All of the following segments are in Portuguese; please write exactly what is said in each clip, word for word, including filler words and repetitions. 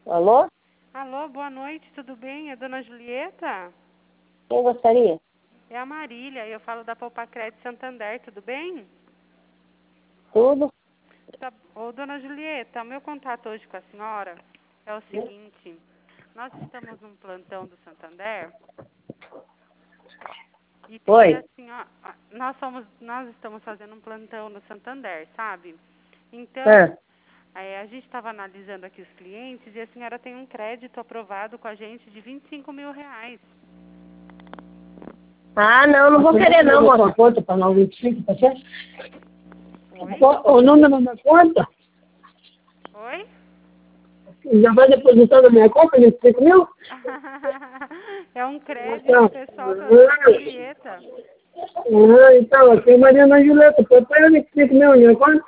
Alô? Alô, boa noite, tudo bem? É Dona Julieta? Quem gostaria? É a Marília, eu falo da Poupa Crédito Santander, tudo bem? Tudo? Tá, ô, Dona Julieta, o meu contato hoje com a senhora é o seguinte, nós estamos num plantão do Santander e tem Oi. assim, ó, nós, somos, nós estamos fazendo um plantão no Santander, sabe? Então, Ah. é, a gente estava analisando aqui os clientes e a senhora tem um crédito aprovado com a gente de vinte e cinco mil reais. Ah, não, não vou querer não, moça. Conta para não vinte e cinco, tá certo? Oi? O número da conta, Oi? já vai depositar na minha conta vinte e cinco mil? É um crédito Então, pessoal para Dona Julieta. ah, então, aqui é Mariana Julieta, põe vinte e cinco mil na minha conta?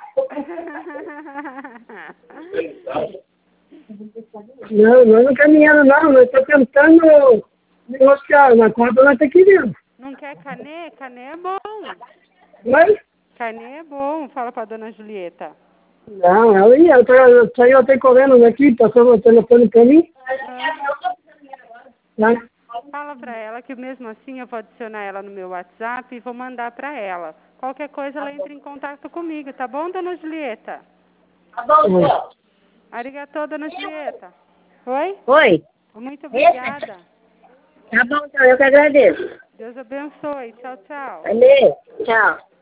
Não, nós não queremos dinheiro não, nós estamos tentando negociar, na conta nós estamos querendo. Não quer canê? Canê é bom. Mas, Canê é bom, fala para Dona Julieta. não, ela ia, eu tô- eu saiu até correndo daqui, passou o telefone para mim. Ah, Né? fala para ela que mesmo assim eu vou adicionar ela no meu WhatsApp e vou mandar para ela. Qualquer coisa ela entra em contato comigo, tá bom, Dona Julieta? Tá bom, senhor. Arigatô, Dona Julieta. Oi? Oi. Muito obrigada. Tá bom, então, eu que agradeço. Deus abençoe. Tchau, tchau. Amém. Tchau.